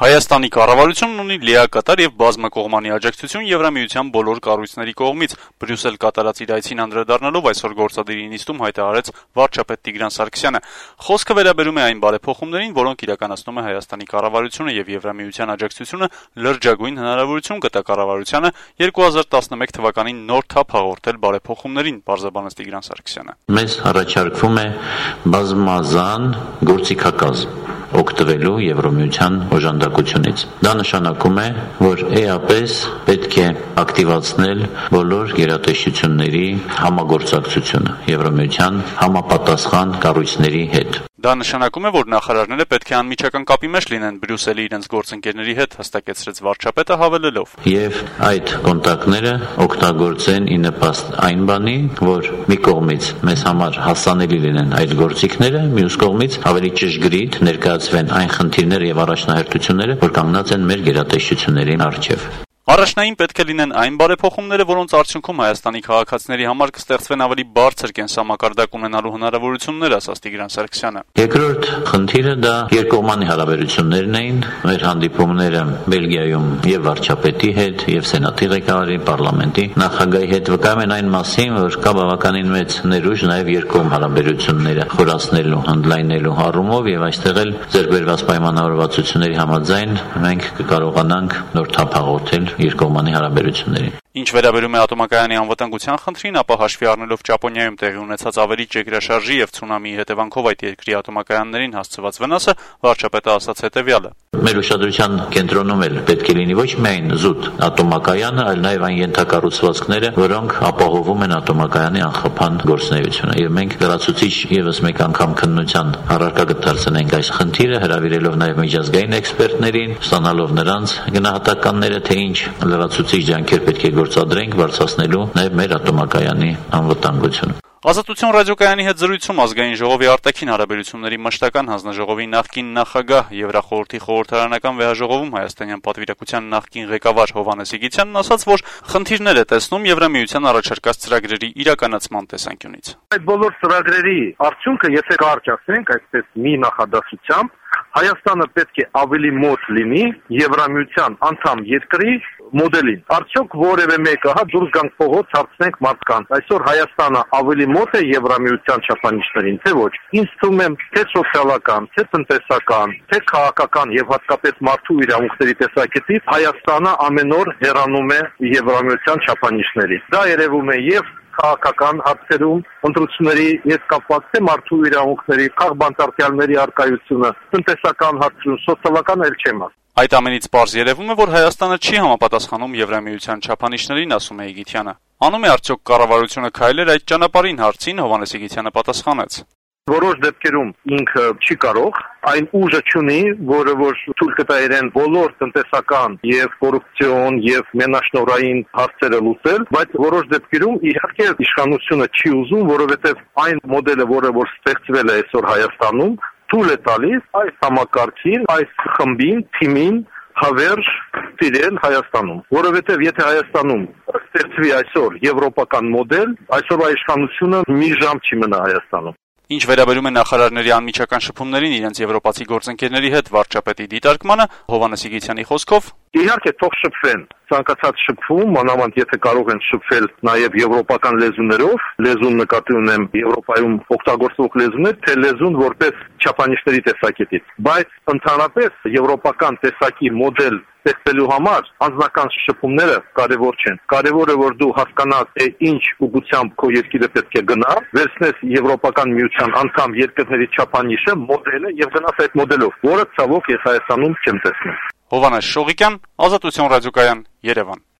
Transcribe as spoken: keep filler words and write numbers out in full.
Հայաստանի կառավարությունն ունի լիակատար եւ բազմակողմանի աջակցություն Եվրամիության բոլոր կառույցների կողմից։ Բրյուսել կատարած իր այցին անդրադառնալով այսօր գործադիրի նիստում հայտարարեց վարչապետ Տիգրան Սարգսյանը։ Խոսքը վերաբերում է այն բարեփոխումներին, որոնք իրականացնում է Հայաստանի կառավարությունը եւ Եվրամիության աջակցությունը լրջագույն հնարավորություն կտա կառավարությանը երկու հազար տասնմեկ թվականին նոր թափ հաղորդել բարեփոխումներին, բարձրաբանեց Տիգրան Սարգսյանը։ Մեզ առաջարկվում է բազմազան գործիքակազմ օգտվելու Եվրամիության օժանդակությունից։ Դա նշանակում է, որ էապես պետք է ակտիվացնել բոլոր գերատեսչությունների համագործակցությունը Եվրամիության համապատասխան կառույցների հետ։ Դա նշանակում է, որ նախարարները պետք է անմիջական կապի մեջ լինեն Բրյուսելի իրենց գործընկերների հետ, հստակեցրեց վարչապետը հավելելով. Եվ այդ կոնտակտները օգտագործեն ի նպաստ այն բանի, որ մի կողմից մեզ համար հասանելի լինեն այդ գործիքները, մյուս կողմից ավելի ճշգրիտ ներկայացվեն այն խնդիրները եւ առաջնահերթությունները, որ կանգնած են մեր գերատեսչությունների առջեւ։ Առաջնային պետք է լինեն այն բարեփոխումները, որոնց արդյունքում Հայաստանի քաղաքացիների համար կստեղծվեն ավելի բարձր կենսամակարդակ ունենալու հնարավորություններ, ասաց Տիգրան Սարգսյանը։ Երկրորդ խնդիրը դա երկկողմանի հարաբերություններն էին, մեր հանդիպումները Բելգիայում եւ վարչապետի հետ, եւ սենատի ղեկավարի, պարլամենտի նախագահի հետ վկայում են այն մասին, որ կա բավականին մեծ ներուժ նաեւ երկկողմ հարաբերությունները խորացնելու, հանդլայնելու առումով եւ այստեղ էլ ձեռքբերված պայմանավորվածությունների համաձայն մենք կկարողանանք նոր թափ հաղորդել երկկողմանի հարաբերություններին։ Ինչ վերաբերում է ատոմակայանի անվտանգության խնդրին, ապա հաշվի առնելով Ճապոնիայում տեղի ունեցած ավելի ճգրաշարժի եւ ցունամիի հետևանքով այդ երկրի ատոմակայաններին հասցված վնասը, վարչապետը ասաց հետեւյալը. Մեր ուշադրության կենտրոնում էլ պետք է լինի ոչ միայն զուտ ատոմակայանը, այլ նաեւ այն ենթակառուցվածքները, որոնք ապահովում են ատոմակայանի անխափան գործունեությունը։ Եվ մենք լրացուցիչ եւս մեկ անգամ քննության առարկա կդարձնենք այս խնդիրը, հրավիրելով նաեւ միջազգային էքսպերտներին, ստանալով նրանց գնահատականները, թե ինչ լրացուցիչ ջանքեր պետք է գործադրենք բարձրացնելու նաև մեր ատոմակայանի անվտանգությունը։ Ազատություն ռադիոկայանի հետ զրույցում ազգային ժողովի արտաքին հարաբերությունների մշտական հանձնաժողովի նախկին նախագահ Եվրախորհրդի խորհրդարանական վեհաժողովում հայաստանյան պատվիրակության նախկին ղեկավար Հովհաննես Իգիթյանն ասաց, որ խնդիրներ է տեսնում Եվրամիության առաջարկած ծրագրերի իրականացման տեսանկյունից։ Այդ բոլոր ծրագրերի արդյունքը, եթե կարճ ասենք, այսպես մի նախադասությամբ, Հայաստանը պետք է ավելի մոտ լինի Եվրամիության անդամ երկրի մոդելին։ Արդյոք որևէ մեկը հա դուրս գանք փողոց հարցնենք մարդկանց, այսօր Հայաստանը ավելի մոտ է Եվրամիության չափանիշներին, թե ոչ։ Ինձ թվում է, թե սոցիալական, թե տնտեսական, թե քաղաքական եւ հատկապես մարդու իրավունքների տեսակետից Հայաստանը ամեն օր հեռանում է Եվրամիության չափանիշներից։ Դա երևում է եւ քաղաքական հարցերում, ընտրությունների հետ կապված թե մարդու իրավունքների, քաղբանտարկյալների արկայությունը, տնտեսական հարցերում, սոցիալական էլ չեմ ասում։ Այդ ամենից պարզ երևում է, որ Հայաստանը չի համապատասխանում Եվրամիության չափանիշներին, ասում է Իգիթյանը։ Անում է արդյոք կառավարությունը քայլեր այդ ճանապարհին հարցին, Հովհաննես Իգիթյանը պատասխանեց. Որոշ դեպքերում ինքը չի կարող, այն ուժը չունի, որը որ թույլ կտա իրեն բոլոր տնտեսական եւ կոռուպցիոն եւ մենաշնորհային հարցերը լուծել, բայց որոշ դեպքերում իհարկե իշխանությունը չի ուզում, որովհետեւ այն մոդելը, որը որ ստեղծվել է այսօր Հայաստանում, թույլ է տալիս այս համակարգին, այս խմբին, թիմին հավերժ տիրել Հայաստանում, որովհետև եթե Հայաստանում ստեղծվի այսօր եվրոպական մոդել, այսօրվա իշխանությունը մի ժամ չի մնա Հայաստանում։ Ինչ վերաբերում է նախարարների անմիջական շփումներին իրենց եվրոպացի գործընկերների հետ վարչապետի դիտարկմանը, Հովհաննես Իգիթյանի խոսքով. Իհարկե թող շփվեն, ցանկացած շփվում, մանավանդ եթե կարող են շփվել նաև եվրոպական լեզուներով, լեզուն նկատի ունեմ Եվրոպայում օգտագործվող լեզուներ, թե լեզուն որպես չափանիշների տեսակետից, բայց ընդհանրապես եվրոպական տեսակի մոդել ստեղծելու համար անձնական շփումները կարևոր չեն։ Կարևորը որ դու հասկանաս, թե ինչ ուղղությամբ քո երկիրը պետք է գնա, վերցնես Եվրոպական միության անդամ երկրների չափանիշը, մոդելը եւ գնաս այդ մոդելով, որը ցավոք ես Հայաստանում չեմ տեսնում։ Հովհաննես Շողիկյան, Ազատություն ռադիոկայան, Երևան։